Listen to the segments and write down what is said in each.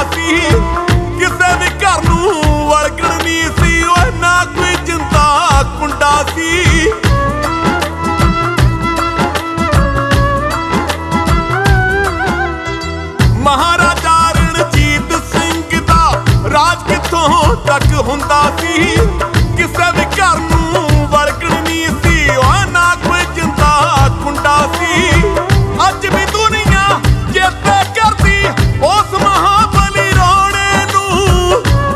सी। किसे भी घर नूं वड़कण नहीं सी ओए ना कोई जिंदा कुंडा सी। महाराजा रणजीत सिंह दा राज कित्थों तक हुंदा सी। किसे भी घर नूं वड़कण नहीं सी ओए ना कोई जिंदा कुंडा सी। अज भी दुनिया चेते करदी उस महाबली रोणे नूं।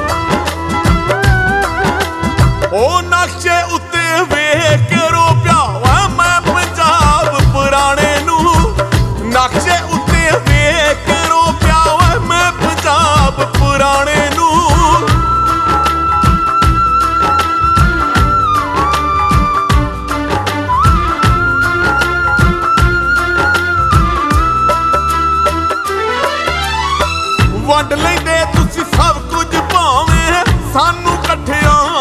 ओ नक्शे उत्ते वेख के रोपिया मैं पंजाब पुराणे नूं। नक्शे उत्ते वेख के रोपिया मैं पंजाब पुराणे नूं। वंड लैंदे तुसीं सब कुछ भावें सानू कट्ठियां